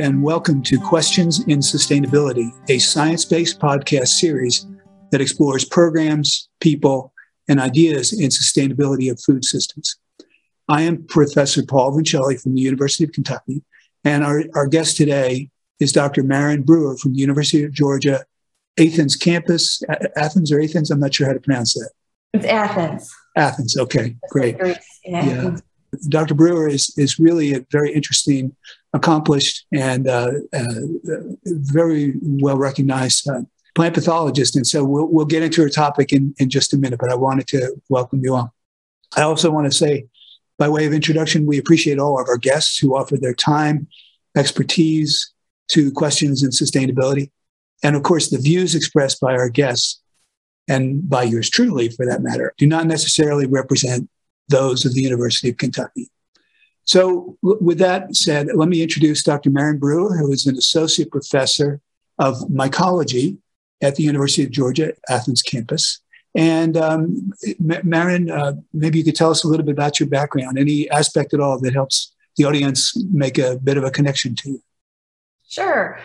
and welcome to Questions in Sustainability, a science-based podcast series that explores programs, people, and ideas in sustainability of food systems. I am Professor Paul Vincelli from the University of Kentucky, and our guest today is Dr. Maren Brewer from the University of Georgia, Athens campus. Athens or Athens? I'm not sure how to pronounce that. It's Athens. Athens, okay, great. Yeah. Dr. Brewer is really a very interesting, accomplished, and very well-recognized plant pathologist. And so we'll get into her topic in just a minute, but I wanted to welcome you on. I also want to say, by way of introduction, we appreciate all of our guests who offer their time, expertise to questions in sustainability. And of course, the views expressed by our guests, and by yours truly for that matter, do not necessarily represent those of the University of Kentucky. So with that said, let me introduce Dr. Maren Brewer, who is an associate professor of mycology at the University of Georgia, Athens campus. And Maren, maybe you could tell us a little bit about your background, any aspect at all that helps the audience make a bit of a connection to you. Sure.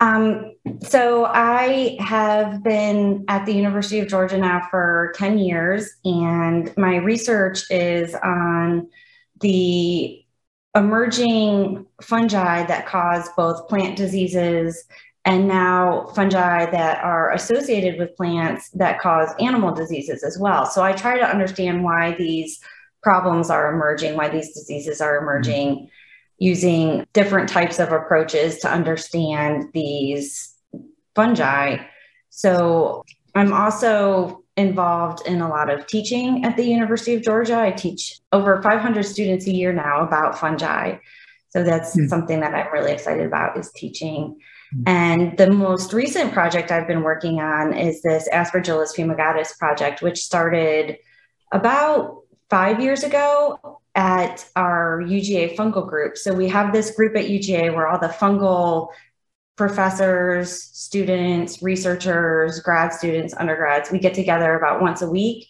So I have been at the University of Georgia now for 10 years, and my research is on the emerging fungi that cause both plant diseases and now fungi that are associated with plants that cause animal diseases as well. So I try to understand why these problems are emerging, why these diseases are emerging, using different types of approaches to understand these fungi. So I'm also involved in a lot of teaching at the University of Georgia. I teach over 500 students a year now about fungi. So that's something that I'm really excited about, is teaching. And the most recent project I've been working on is this Aspergillus fumigatus project, which started about 5 years ago at our UGA fungal group. So we have this group at UGA where all the fungal professors, students, researchers, grad students, undergrads, we get together about once a week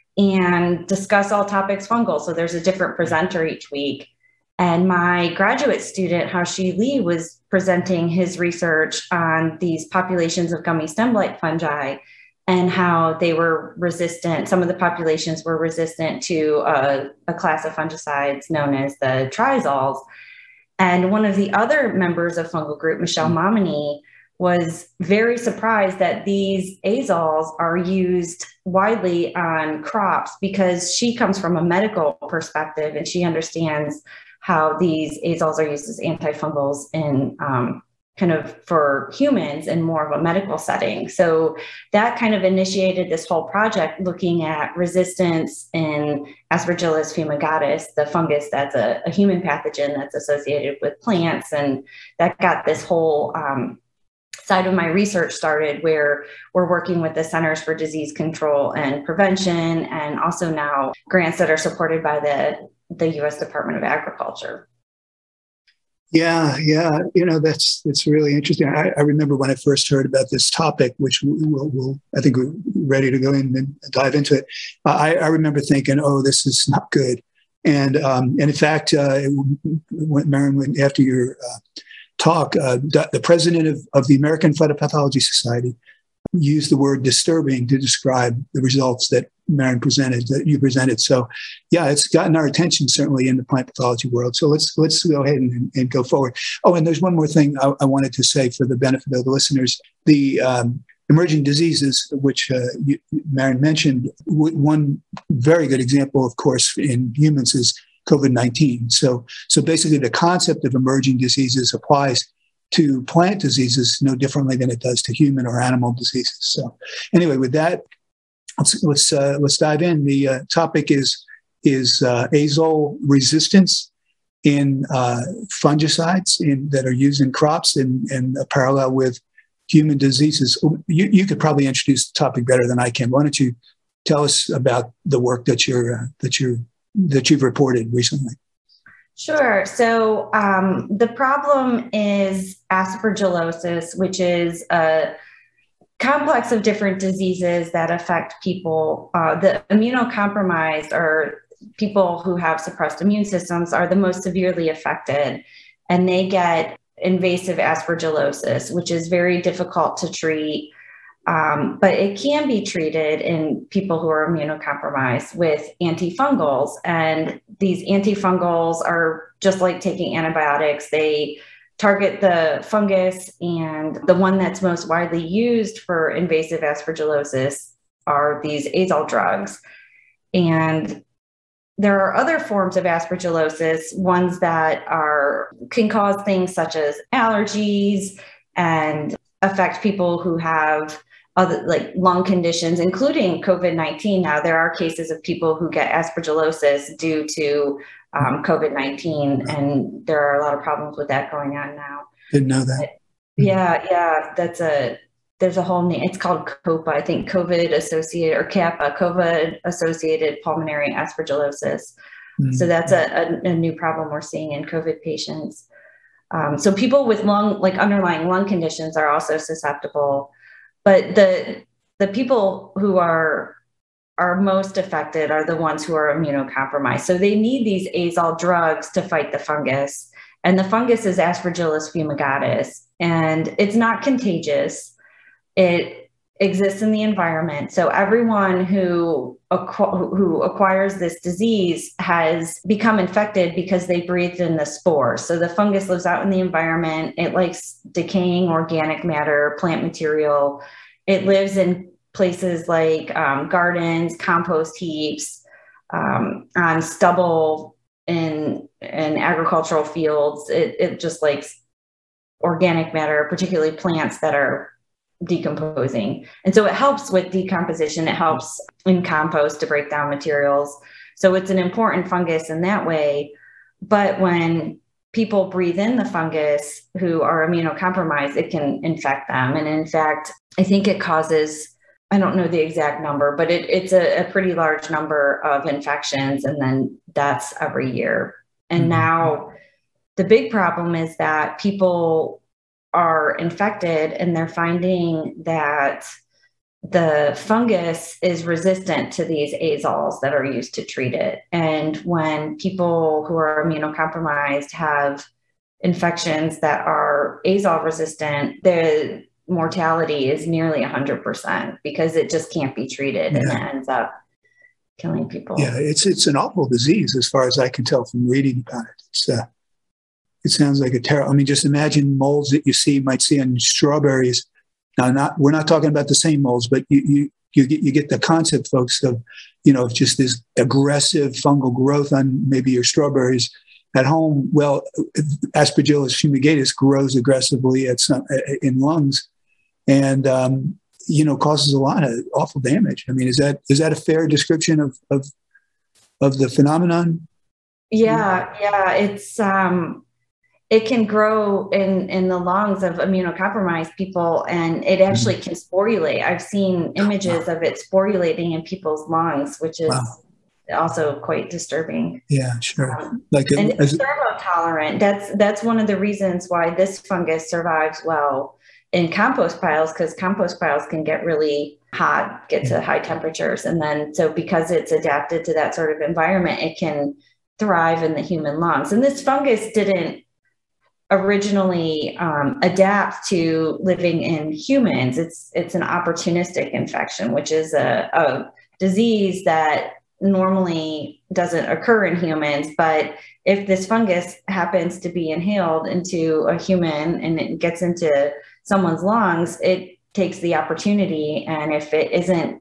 and discuss all topics fungal. So there's a different presenter each week. And my graduate student, Haoshi Li, was presenting his research on these populations of gummy stem blight fungi and how they were resistant. Some of the populations were resistant to a class of fungicides known as the triazoles. And one of the other members of fungal group, Michelle Momini, was very surprised that these azoles are used widely on crops, because she comes from a medical perspective and she understands how these azoles are used as antifungals in kind of for humans in more of a medical setting. So that kind of initiated this whole project looking at resistance in Aspergillus fumigatus, the fungus that's a human pathogen that's associated with plants. And that got this whole side of my research started, where we're working with the Centers for Disease Control and Prevention, and also now grants that are supported by the U.S. Department of Agriculture. Yeah. That's really interesting. I remember when I first heard about this topic, which we'll I think we're ready to go in and dive into it. I remember thinking, oh, this is not good. And in fact, Maren, after your talk, the president of the American Phytopathology Society used the word disturbing to describe the results that Maren presented, that you presented. So yeah, it's gotten our attention certainly in the plant pathology world. So let's go ahead and go forward. Oh, and there's one more thing I wanted to say for the benefit of the listeners. The emerging diseases, which Maren mentioned, one very good example, of course, in humans is COVID-19. So basically the concept of emerging diseases applies to plant diseases no differently than it does to human or animal diseases. So anyway, with that, let's dive in. The topic is azole resistance in fungicides that are used in crops, and a parallel with human diseases. You could probably introduce the topic better than I can. Why don't you tell us about the work that you've reported recently? Sure. So the problem is aspergillosis, which is a complex of different diseases that affect people. The immunocompromised, or people who have suppressed immune systems, are the most severely affected, and they get invasive aspergillosis, which is very difficult to treat. But it can be treated in people who are immunocompromised with antifungals. And these antifungals are just like taking antibiotics. They target the fungus, and the one that's most widely used for invasive aspergillosis are these azole drugs. And there are other forms of aspergillosis, ones that can cause things such as allergies and affect people who have other like lung conditions, including COVID-19. Now, there are cases of people who get aspergillosis due to COVID-19, and there are a lot of problems with that going on now. Didn't know that. Yeah, there's a whole name. It's called COPA, I think, COVID-associated, or CAPA, COVID-associated pulmonary aspergillosis. So that's a new problem we're seeing in COVID patients. So people with underlying lung conditions are also susceptible, but the people who are most affected are the ones who are immunocompromised. So they need these azole drugs to fight the fungus, and the fungus is Aspergillus fumigatus, and it's not contagious. It exists in the environment. So everyone who acquires this disease has become infected because they breathed in the spores. So the fungus lives out in the environment. It likes decaying organic matter, plant material. It lives in places like gardens, compost heaps, on stubble in agricultural fields. It just likes organic matter, particularly plants that are decomposing. And so it helps with decomposition. It helps in compost to break down materials. So it's an important fungus in that way. But when people breathe in the fungus who are immunocompromised, it can infect them. And in fact, I think it causes, I don't know the exact number, but it's a pretty large number of infections and then deaths every year. And now the big problem is that people are infected and they're finding that the fungus is resistant to these azoles that are used to treat it. And when people who are immunocompromised have infections that are azole resistant, the mortality is nearly 100% because it just can't be treated, and it ends up killing people. Yeah, it's an awful disease as far as I can tell from reading about it. It sounds like a terrible. I mean, just imagine molds that you might see on strawberries. Now, we're not talking about the same molds, but you get the concept, folks, of just this aggressive fungal growth on maybe your strawberries at home. Well, Aspergillus fumigatus grows aggressively in lungs, and causes a lot of awful damage. I mean, is that a fair description of the phenomenon? Yeah, it's it can grow in the lungs of immunocompromised people, and it actually can sporulate. I've seen images of it sporulating in people's lungs, which is also quite disturbing. Yeah, sure. And it's thermotolerant. That's one of the reasons why this fungus survives well in compost piles, because compost piles can get really hot, get to high temperatures. And then, so because it's adapted to that sort of environment, it can thrive in the human lungs. And this fungus didn't originally adapt to living in humans. It's an opportunistic infection, which is a disease that normally doesn't occur in humans. But if this fungus happens to be inhaled into a human and it gets into someone's lungs, it takes the opportunity. And if it isn't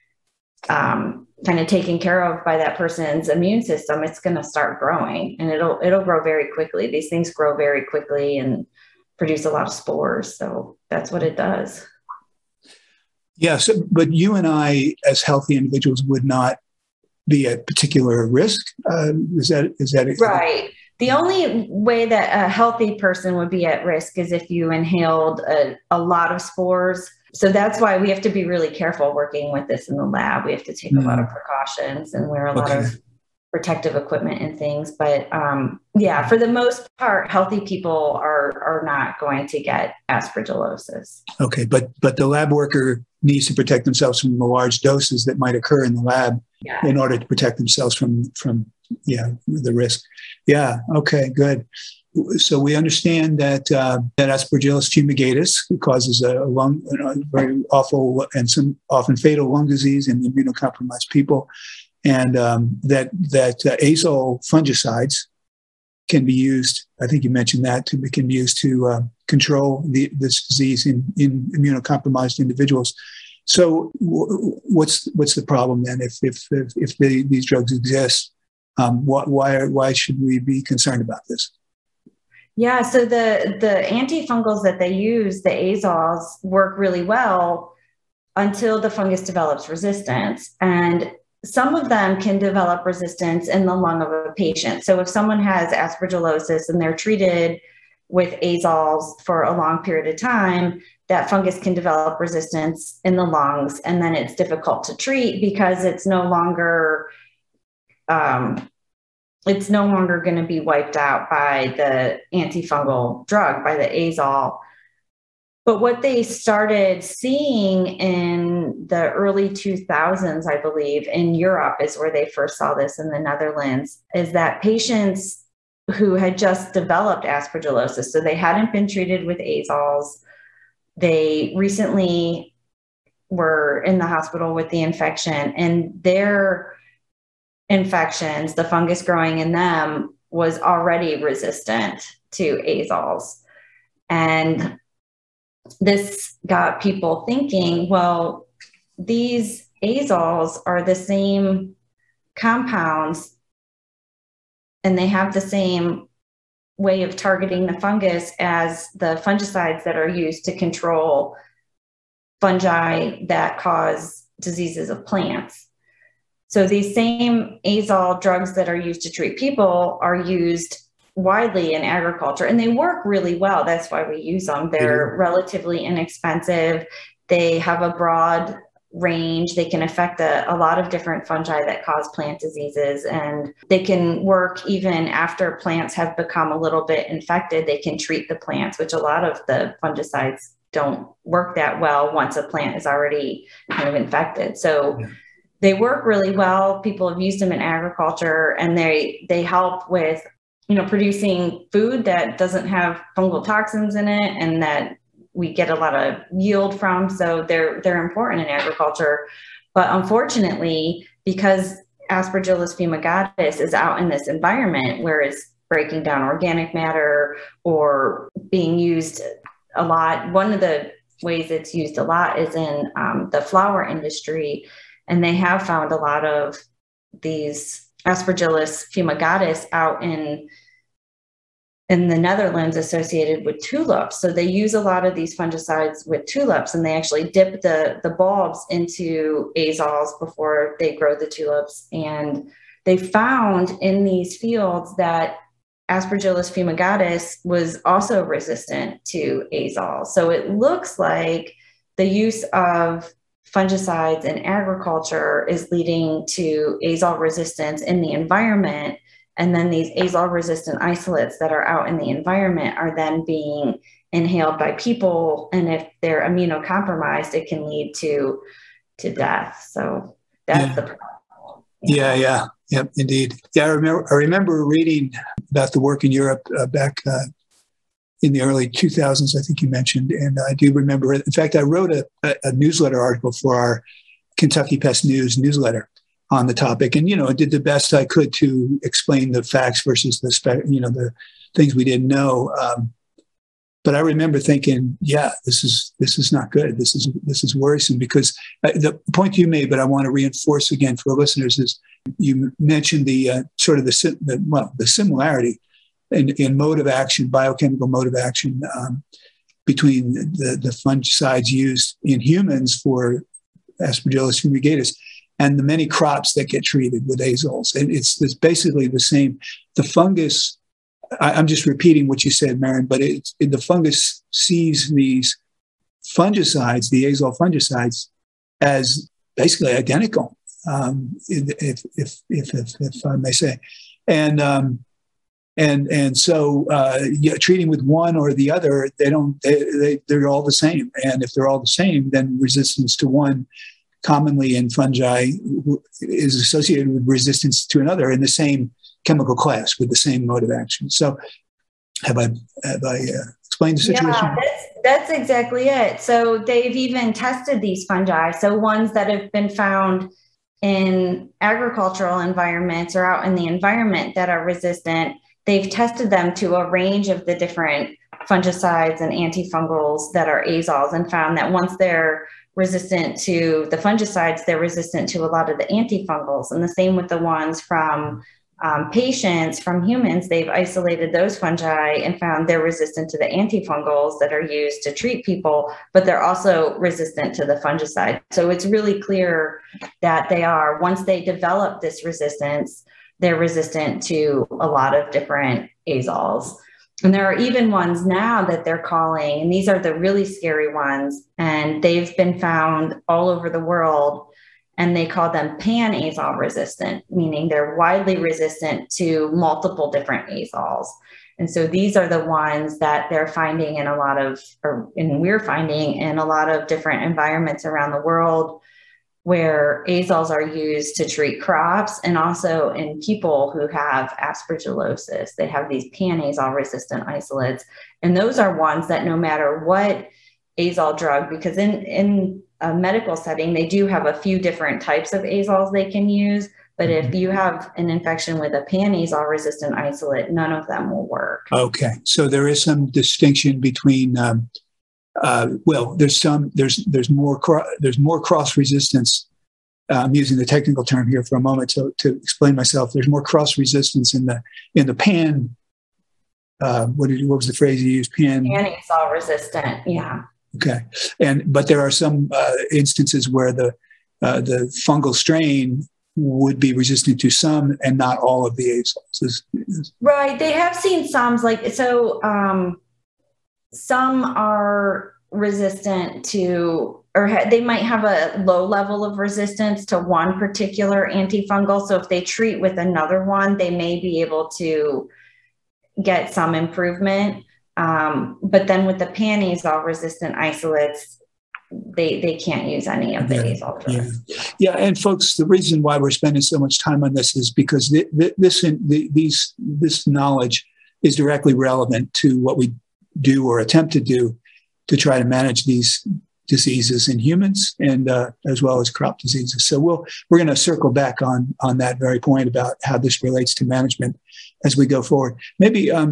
kind of taken care of by that person's immune system, it's going to start growing, and it'll grow very quickly. These things grow very quickly and produce a lot of spores. So that's what it does. Yeah. But you and I, as healthy individuals, would not be at particular risk. Is that right? The only way that a healthy person would be at risk is if you inhaled a lot of spores. So that's why we have to be really careful working with this in the lab. We have to take a lot of precautions and wear a lot of protective equipment and things. But for the most part, healthy people are not going to get aspergillosis. Okay, but the lab worker needs to protect themselves from the large doses that might occur in the lab in order to protect themselves from the risk. Yeah. Okay. Good. so we understand that that Aspergillus fumigatus causes a lung, very awful and some often fatal lung disease in immunocompromised people, and that azole fungicides can be used. I think you mentioned that can be used to control this disease in immunocompromised individuals. So what's the problem then? If these drugs exist, why should we be concerned about this? Yeah, so the antifungals that they use, the azoles, work really well until the fungus develops resistance. And some of them can develop resistance in the lung of a patient. So if someone has aspergillosis and they're treated with azoles for a long period of time, that fungus can develop resistance in the lungs, and then it's difficult to treat because it's no longer going to be wiped out by the antifungal drug, by the azole. But what they started seeing in the early 2000s, I believe, in Europe is where they first saw this, in the Netherlands, is that patients who had just developed aspergillosis, so they hadn't been treated with azoles, they recently were in the hospital with the infection, and their infections, the fungus growing in them, was already resistant to azoles. And this got people thinking, well, these azoles are the same compounds and they have the same way of targeting the fungus as the fungicides that are used to control fungi that cause diseases of plants. So these same azole drugs that are used to treat people are used widely in agriculture, and they work really well. That's why we use them. They're relatively inexpensive. They have a broad range. They can affect a lot of different fungi that cause plant diseases, and they can work even after plants have become a little bit infected. They can treat the plants, which a lot of the fungicides don't work that well once a plant is already kind of infected. So they work really well. People have used them in agriculture, and they help with, producing food that doesn't have fungal toxins in it and that we get a lot of yield from. So they're important in agriculture. But unfortunately, because Aspergillus fumigatus is out in this environment where it's breaking down organic matter or being used a lot, one of the ways it's used a lot is in the flower industry. And they have found a lot of these Aspergillus fumigatus out in the Netherlands associated with tulips. So they use a lot of these fungicides with tulips, and they actually dip the bulbs into azoles before they grow the tulips. And they found in these fields that Aspergillus fumigatus was also resistant to azoles. So it looks like the use of fungicides in agriculture is leading to azole resistance in the environment. And then these azole resistant isolates that are out in the environment are then being inhaled by people. And if they're immunocompromised, it can lead to death. So that's the problem. Yep, indeed. Yeah, I remember reading about the work in Europe back in the early 2000s, I think you mentioned. And I do remember it. In fact, I wrote a newsletter article for our Kentucky Pest News newsletter on the topic. And, I did the best I could to explain the facts versus the things we didn't know. But I remember thinking, this is not good. This is worrisome, because the point you made, but I want to reinforce again for listeners, is you mentioned the sort of the similarity in mode of action, biochemical mode of action between the fungicides used in humans for Aspergillus fumigatus and the many crops that get treated with azoles. And it's basically the same. The fungus, I'm just repeating what you said, Maren, but the fungus sees these fungicides, the azole fungicides, as basically identical, if I may say. And so treating with one or the other, they're all the same. And if they're all the same, then resistance to one commonly in fungi is associated with resistance to another in the same chemical class with the same mode of action. So Have I explained the situation? Yeah, that's exactly it. So they've even tested these fungi. So ones that have been found in agricultural environments or out in the environment that are resistant, they've tested them to a range of the different fungicides and antifungals that are azoles and found that once they're resistant to the fungicides, they're resistant to a lot of the antifungals. And the same with the ones from patients, from humans, they've isolated those fungi and found they're resistant to the antifungals that are used to treat people, but they're also resistant to the fungicide. So it's really clear that they are, once they develop this resistance, they're resistant to a lot of different azoles. And there are even ones now that they're calling, and these are the really scary ones, and they've been found all over the world, and they call them pan-azole resistant, meaning they're widely resistant to multiple different azoles. And so these are the ones that they're finding in a lot of, and we're finding in a lot of different environments around the world where azoles are used to treat crops, and also in people who have aspergillosis. They have these pan-azole resistant isolates. And those are ones that no matter what azole drug, because in a medical setting, they do have a few different types of azoles they can use. But if you have an infection with a pan-azole resistant isolate, none of them will work. Okay. So there is some distinction between there's more cross resistance. I'm using the technical term here for a moment to explain myself. There's more cross resistance in the pan. What was the phrase you used? Pan-azole resistant. Yeah. Okay. But there are some instances where the fungal strain would be resistant to some and not all of the azoles. Right. They have seen some some are resistant to, or they might have a low level of resistance to one particular antifungal. So if they treat with another one, they may be able to get some improvement. But then with the pan-azole resistant isolates, they can't use any of the azole drugs. Yeah, and folks, the reason why we're spending so much time on this is because this knowledge is directly relevant to what we do or attempt to do to try to manage these diseases in humans and as well as crop diseases. So we're going to circle back on that very point about how this relates to management as we go forward. Maybe I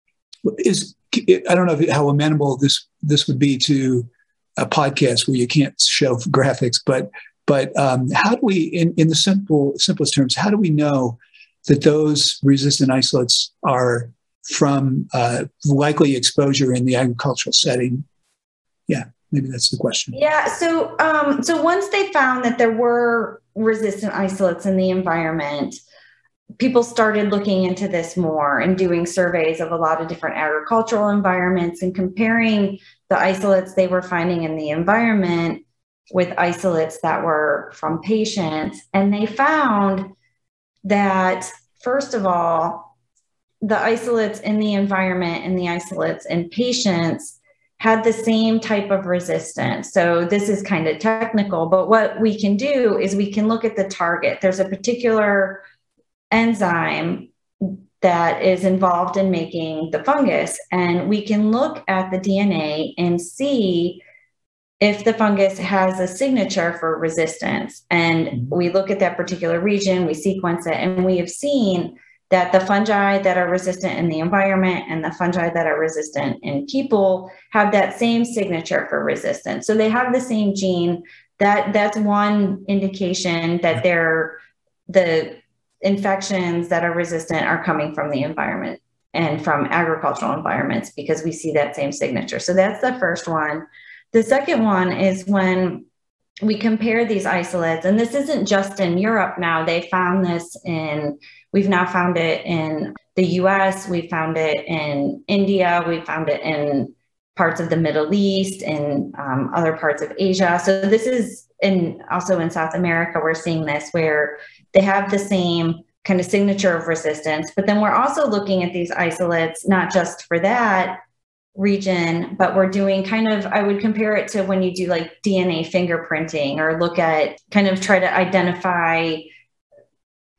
don't know how amenable this would be to a podcast where you can't show graphics, but how do we, in the simplest terms, how do we know that those resistant isolates are from likely exposure in the agricultural setting? Yeah, maybe that's the question. Yeah. So once they found that there were resistant isolates in the environment, people started looking into this more and doing surveys of a lot of different agricultural environments and comparing the isolates they were finding in the environment with isolates that were from patients. And they found that, first of all, the isolates in the environment and the isolates in patients had the same type of resistance. So this is kind of technical, but what we can do is we can look at the target. There's a particular enzyme that is involved in making the fungus, and we can look at the DNA and see if the fungus has a signature for resistance. And we look at that particular region, we sequence it, and we have seen that the fungi that are resistant in the environment and the fungi that are resistant in people have that same signature for resistance. So they have the same gene. That's one indication that the infections that are resistant are coming from the environment and from agricultural environments, because we see that same signature. So that's the first one. The second one is when we compare these isolates, and this isn't just in Europe now. They found this we've now found it in the US, we found it in India, we found it in parts of the Middle East and other parts of Asia. So this is also in South America, we're seeing this where they have the same kind of signature of resistance, but then we're also looking at these isolates, not just for that region, but we're doing I would compare it to when you do like DNA fingerprinting or look at try to identify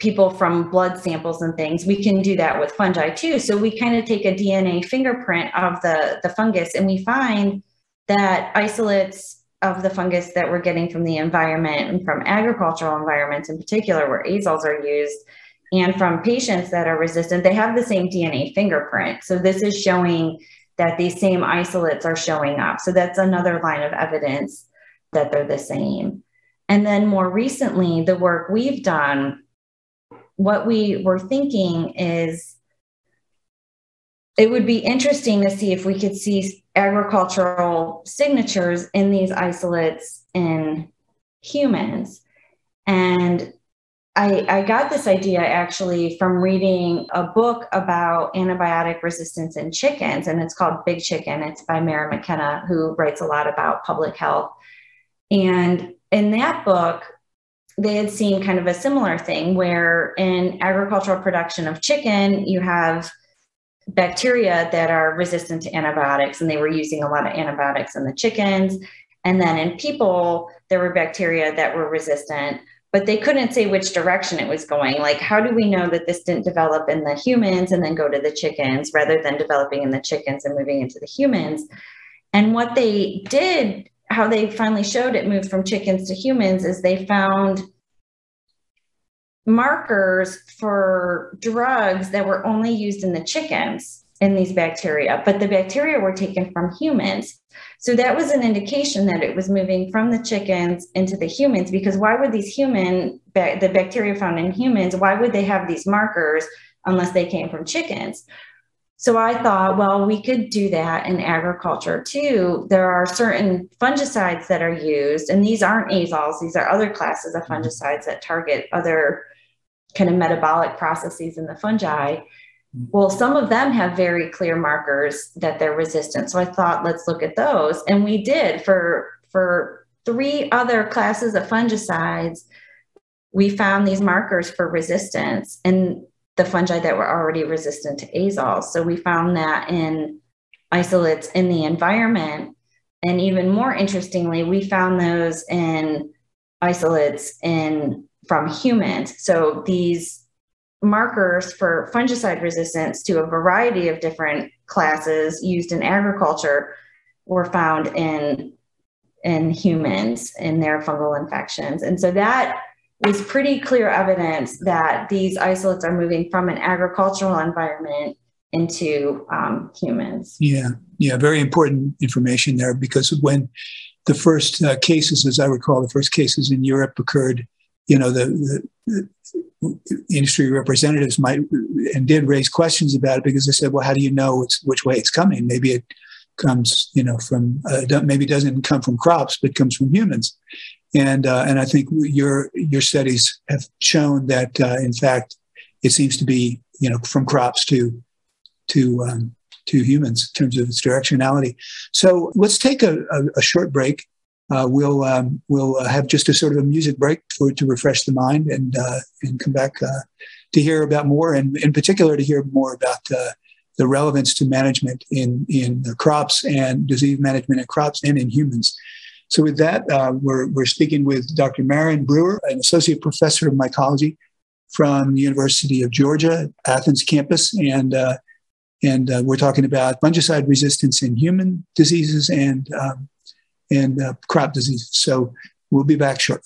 people from blood samples and things, we can do that with fungi too. So we kind of take a DNA fingerprint of the fungus, and we find that isolates of the fungus that we're getting from the environment and from agricultural environments in particular, where azoles are used, and from patients that are resistant, they have the same DNA fingerprint. So this is showing that these same isolates are showing up. So that's another line of evidence that they're the same. And then more recently, the work we've done, what we were thinking is it would be interesting to see if we could see agricultural signatures in these isolates in humans. And I got this idea actually from reading a book about antibiotic resistance in chickens, and it's called Big Chicken. It's by Mara McKenna, who writes a lot about public health. And in that book, they had seen kind of a similar thing where in agricultural production of chicken, you have bacteria that are resistant to antibiotics, and they were using a lot of antibiotics in the chickens. And then in people, there were bacteria that were resistant, but they couldn't say which direction it was going. Like, how do we know that this didn't develop in the humans and then go to the chickens rather than developing in the chickens and moving into the humans? And what they did, how they finally showed it moved from chickens to humans, is they found markers for drugs that were only used in the chickens in these bacteria, but the bacteria were taken from humans. So that was an indication that it was moving from the chickens into the humans, because why would these the bacteria found in humans, why would they have these markers unless they came from chickens? So I thought, well, we could do that in agriculture too. There are certain fungicides that are used, and these aren't azoles. These are other classes of fungicides that target other kind of metabolic processes in the fungi. Well, some of them have very clear markers that they're resistant. So I thought, let's look at those. And we did for 3 other classes of fungicides. We found these markers for resistance in the fungi that were already resistant to azoles. So we found that in isolates in the environment. And even more interestingly, we found those in isolates from humans. So these markers for fungicide resistance to a variety of different classes used in agriculture were found in humans in their fungal infections. And so that was pretty clear evidence that these isolates are moving from an agricultural environment into humans. Yeah, very important information there, because when the first cases, as I recall, the first cases in Europe occurred, the industry representatives might and did raise questions about it, because they said, well, how do you know which way it's coming? Maybe it comes, from maybe it doesn't come from crops, but comes from humans. And I think your studies have shown that in fact it seems to be from crops to humans in terms of its directionality. So let's take a short break. We'll have just a sort of a music break to refresh the mind and come back to hear about more, and in particular to hear more about the relevance to management in the crops and disease management in crops and in humans. So with that, we're speaking with Dr. Marion Brewer, an associate professor of mycology from the University of Georgia, Athens campus, and we're talking about fungicide resistance in human diseases and crop diseases. So we'll be back shortly.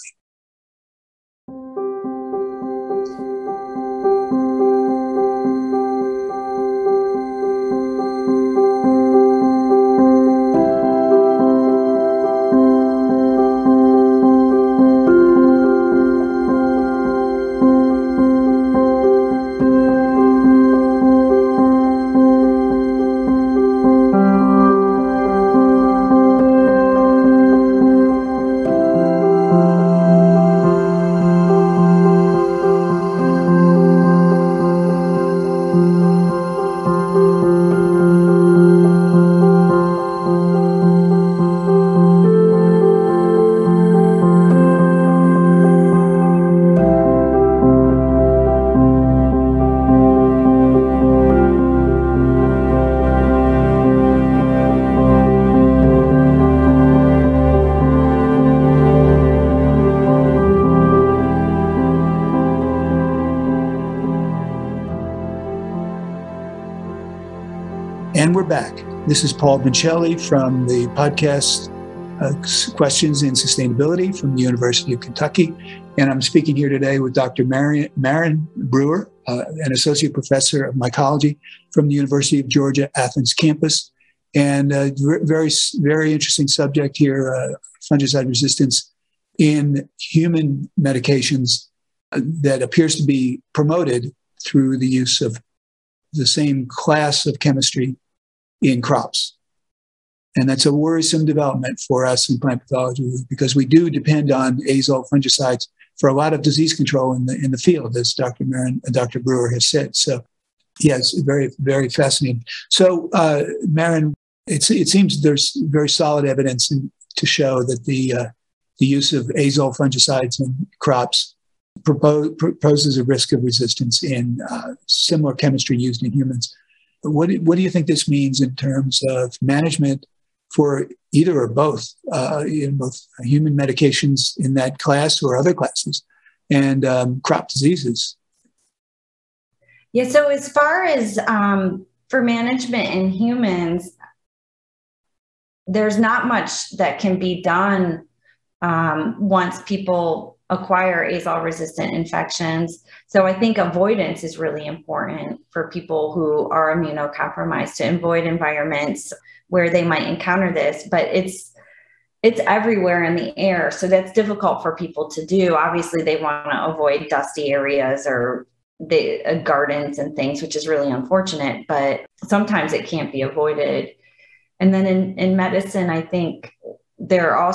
And we're back. This is Paul Vincelli from the podcast Questions in Sustainability from the University of Kentucky. And I'm speaking here today with Dr. Maren Brewer, an associate professor of mycology from the University of Georgia, Athens campus. And very, very interesting subject here, fungicide resistance in human medications that appears to be promoted through the use of the same class of chemistry in crops. And that's a worrisome development for us in plant pathology because we do depend on azole fungicides for a lot of disease control in the field, as Dr. Brewer has said. So, yes, very, very fascinating. So, Maren, it seems there's very solid evidence to show that the use of azole fungicides in crops proposes a risk of resistance in similar chemistry used in humans. What do you think this means in terms of management for either or both, both human medications in that class or other classes and crop diseases? Yeah, so as far as for management in humans, there's not much that can be done once people acquire azole-resistant infections. So I think avoidance is really important for people who are immunocompromised, to avoid environments where they might encounter this, but it's everywhere in the air. So that's difficult for people to do. Obviously, they want to avoid dusty areas or the gardens and things, which is really unfortunate, but sometimes it can't be avoided. And then in medicine, I think there are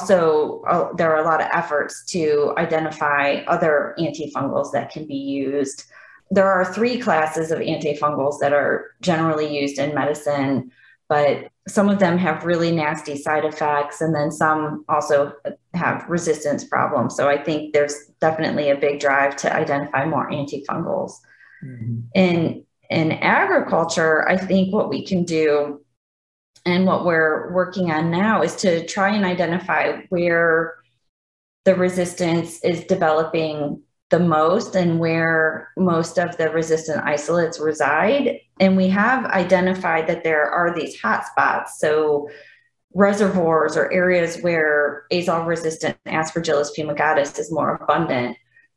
a lot of efforts to identify other antifungals that can be used. There are 3 classes of antifungals that are generally used in medicine, but some of them have really nasty side effects, and then some also have resistance problems. So I think there's definitely a big drive to identify more antifungals. Mm-hmm. In agriculture, I think what we can do and what we're working on now is to try and identify where the resistance is developing the most and where most of the resistant isolates reside. And we have identified that there are these hotspots. So reservoirs or areas where azole-resistant Aspergillus fumigatus is more abundant.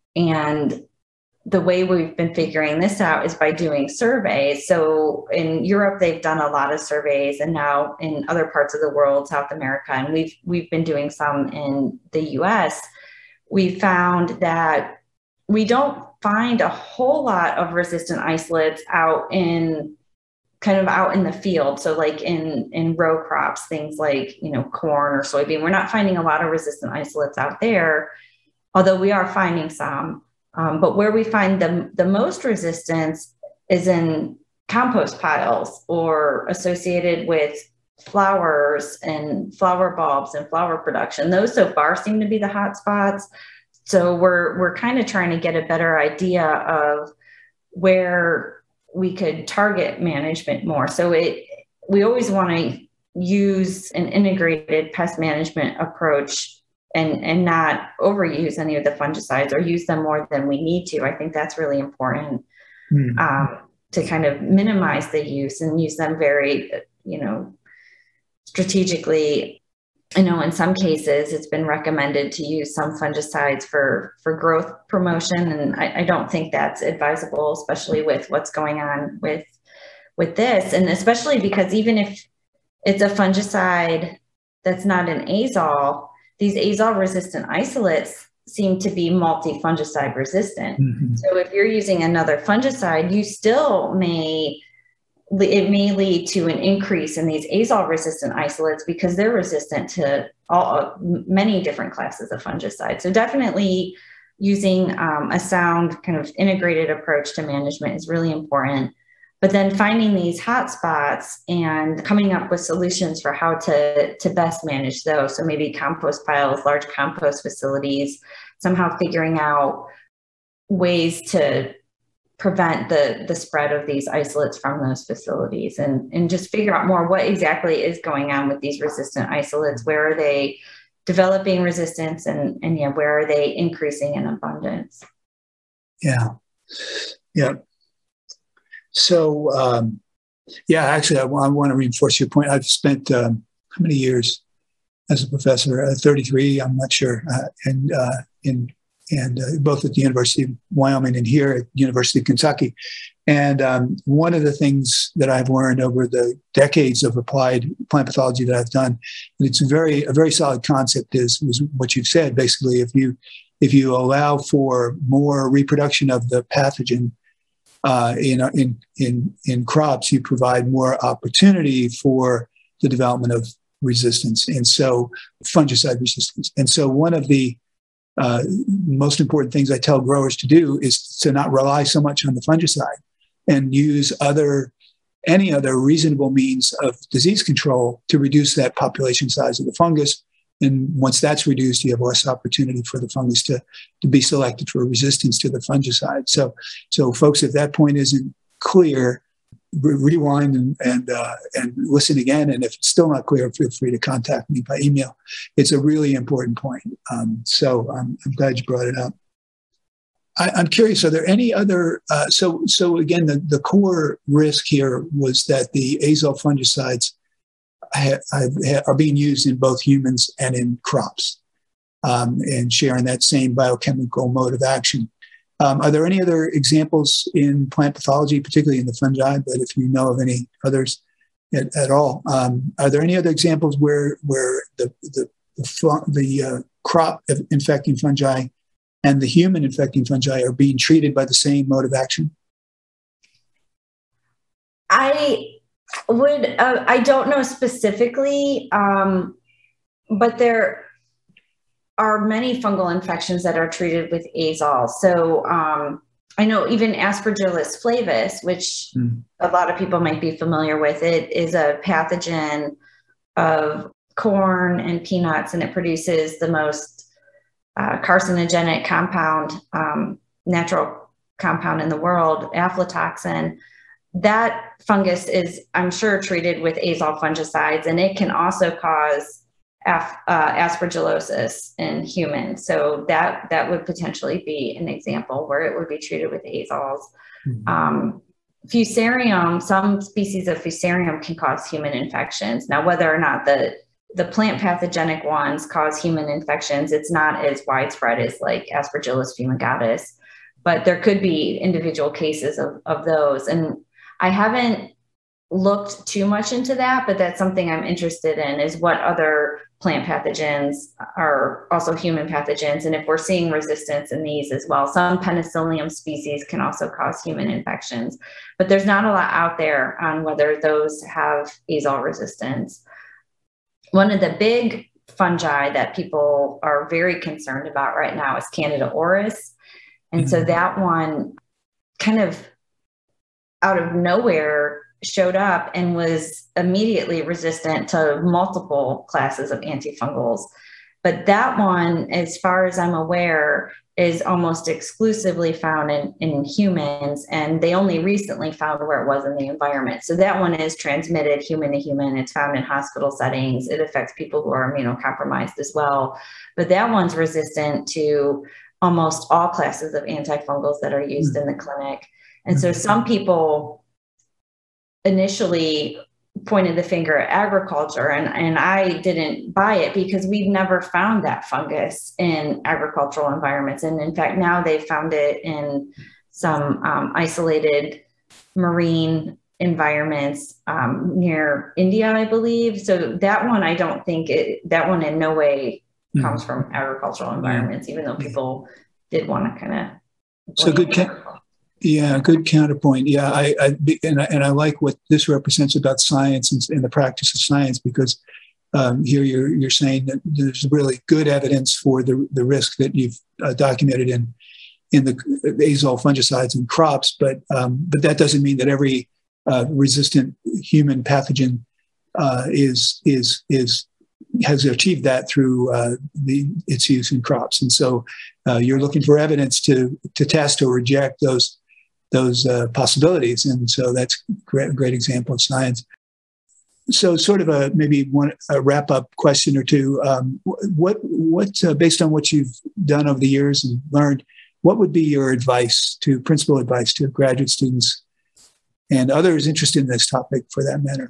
And the way we've been figuring this out is by doing surveys. So in Europe, they've done a lot of surveys, and now in other parts of the world, South America, and we've been doing some in the US, we found that we don't find a whole lot of resistant isolates out in the field. So like in row crops, things like, corn or soybean, we're not finding a lot of resistant isolates out there, although we are finding some. But where we find the most resistance is in compost piles or associated with flowers and flower bulbs and flower production. Those so far seem to be the hot spots. So we're kind of trying to get a better idea of where we could target management more. So we always want to use an integrated pest management approach and not overuse any of the fungicides or use them more than we need to. I think that's really important to kind of minimize the use and use them very, strategically. I know in some cases it's been recommended to use some fungicides for growth promotion, and I don't think that's advisable, especially with what's going on with this, and especially because even if it's a fungicide that's not an azole, these azole-resistant isolates seem to be multi-fungicide resistant. Mm-hmm. So if you're using another fungicide, it may lead to an increase in these azole-resistant isolates because they're resistant to many different classes of fungicides. So definitely using a sound kind of integrated approach to management is really important. But then finding these hot spots and coming up with solutions for how to best manage those. So maybe compost piles, large compost facilities, somehow figuring out ways to prevent the spread of these isolates from those facilities and just figure out more what exactly is going on with these resistant isolates. Where are they developing resistance and where are they increasing in abundance? Yeah. So Yeah, actually, I want to reinforce your point. I've spent how many years as a professor? 33, I'm not sure, and both at the University of Wyoming and here at the University of Kentucky. And one of the things that I've learned over the decades of applied plant pathology that I've done, and it's a very solid concept, is what you've said. Basically, if you allow for more reproduction of the pathogen in crops, you provide more opportunity for the development of resistance, and so fungicide resistance. And so one of the most important things I tell growers to do is to not rely so much on the fungicide and use any other reasonable means of disease control to reduce that population size of the fungus. And once that's reduced, you have less opportunity for the fungus to be selected for resistance to the fungicide. So folks, if that point isn't clear, rewind and listen again. And if it's still not clear, feel free to contact me by email. It's a really important point. So I'm glad you brought it up. I'm curious, are there any other, so again, the core risk here was that the azole fungicides are being used in both humans and in crops, and sharing that same biochemical mode of action. Are there any other examples in plant pathology, particularly in the fungi, but if you know of any others at all, are there any other examples where the crop infecting fungi and the human infecting fungi are being treated by the same mode of action? I don't know specifically, but there are many fungal infections that are treated with azole. So I know even Aspergillus flavus, which a lot of people might be familiar with, it is a pathogen of corn and peanuts, and it produces the most carcinogenic compound, natural compound in the world, aflatoxin. That fungus is, I'm sure, treated with azole fungicides, and it can also cause aspergillosis in humans. So that would potentially be an example where it would be treated with azoles. Fusarium, some species of Fusarium can cause human infections. Now, whether or not the plant pathogenic ones cause human infections, it's not as widespread as like Aspergillus fumigatus, but there could be individual cases of those. And I haven't looked too much into that, but that's something I'm interested in, is what other plant pathogens are also human pathogens, and if we're seeing resistance in these as well. Some Penicillium species can also cause human infections, but there's not a lot out there on whether those have azole resistance. One of the big fungi that people are very concerned about right now is Candida auris. And so that one kind of out of nowhere showed up and was immediately resistant to multiple classes of antifungals. But that one, as far as I'm aware, is almost exclusively found in humans, and they only recently found where it was in the environment. So that one is transmitted human to human. It's found in hospital settings. It affects people who are immunocompromised as well. But that one's resistant to almost all classes of antifungals that are used in the clinic. And so some people initially pointed the finger at agriculture, and I didn't buy it because we've never found that fungus in agricultural environments. And in fact, now they've found it in some isolated marine environments near India, I believe. So that one, I don't think that one in no way comes from agricultural environments, even though people did want to kind of. So good counterpoint. Yeah, I like what this represents about science and the practice of science, because here you're saying that there's really good evidence for the risk that you've documented in the azole fungicides in crops, but that doesn't mean that every resistant human pathogen has achieved that through its use in crops. And so you're looking for evidence to test or reject those possibilities. And so that's a great example of science. So sort of a wrap-up question or two. What based on what you've done over the years and learned, what would be your principal advice to graduate students and others interested in this topic for that matter?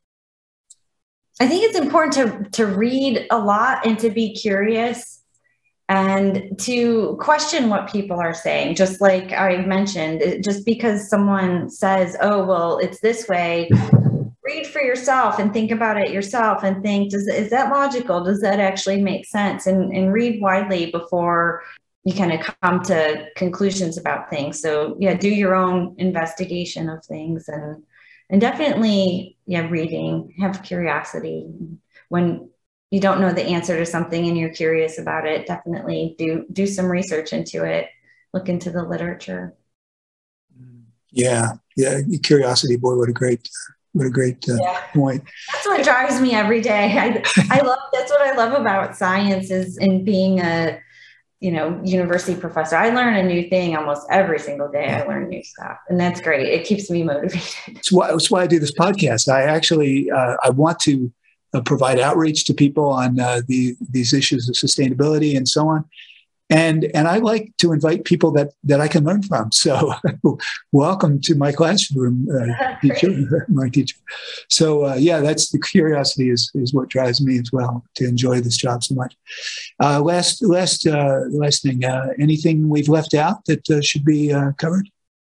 I think it's important to read a lot and to be curious and to question what people are saying. Just like I mentioned, just because someone says, oh, well, it's this way, read for yourself and think about it yourself and think, is that logical? Does that actually make sense? And read widely before you kind of come to conclusions about things. So yeah, do your own investigation of things and definitely, reading, have curiosity. When you don't know the answer to something and you're curious about it, definitely do some research into it, look into the literature. Yeah. Curiosity, boy, what a great point. That's what drives me every day. That's what I love about science is in being a university professor. I learn a new thing almost every single day. I learn new stuff, and that's great. It keeps me motivated. That's why I do this podcast. I actually I want to provide outreach to people on these issues of sustainability and so on. And I like to invite people that I can learn from. So welcome to my classroom, my teacher. So that's the curiosity is what drives me as well to enjoy this job so much. Last thing, anything we've left out that should be covered?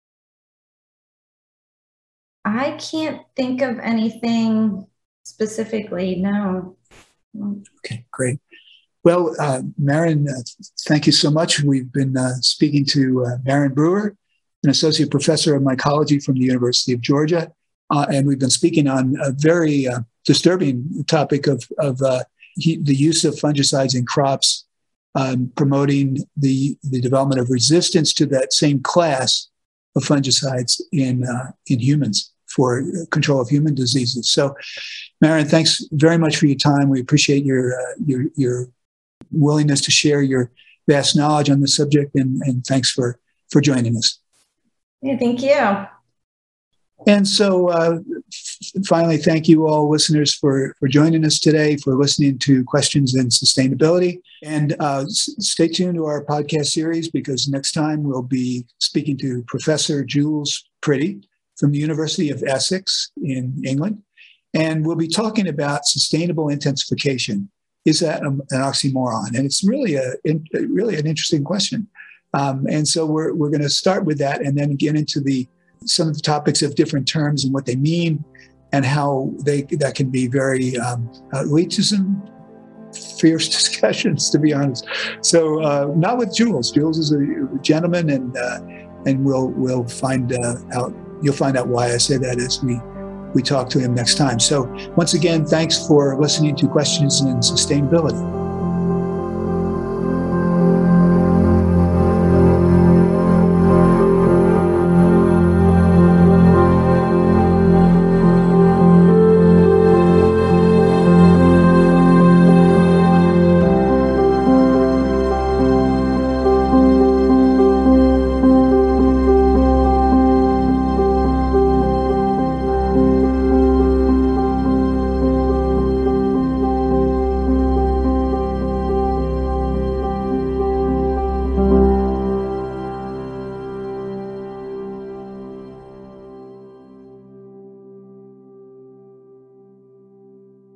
I can't think of anything specifically, no. Okay, great. Well, Maren, thank you so much. We've been speaking to Maren Brewer, an associate professor of mycology from the University of Georgia, and we've been speaking on a very disturbing topic of the use of fungicides in crops, promoting the development of resistance to that same class of fungicides in humans for control of human diseases. So, Maren, thanks very much for your time. We appreciate your willingness to share your vast knowledge on the subject, and thanks for joining us. Yeah, thank you. And so finally, thank you all listeners for joining us today, for listening to Questions in Sustainability. And stay tuned to our podcast series, because next time we'll be speaking to Professor Jules Priddy from the University of Essex in England. And we'll be talking about sustainable intensification. Is that an oxymoron? And it's really an interesting question. And so we're going to start with that, and then get into some of the topics of different terms and what they mean, and how that can be very lead to some fierce discussions, to be honest. So not with Jules. Jules is a gentleman, and we'll find out. You'll find out why I say that as we talk to him next time. So once again, thanks for listening to Questions in Sustainability.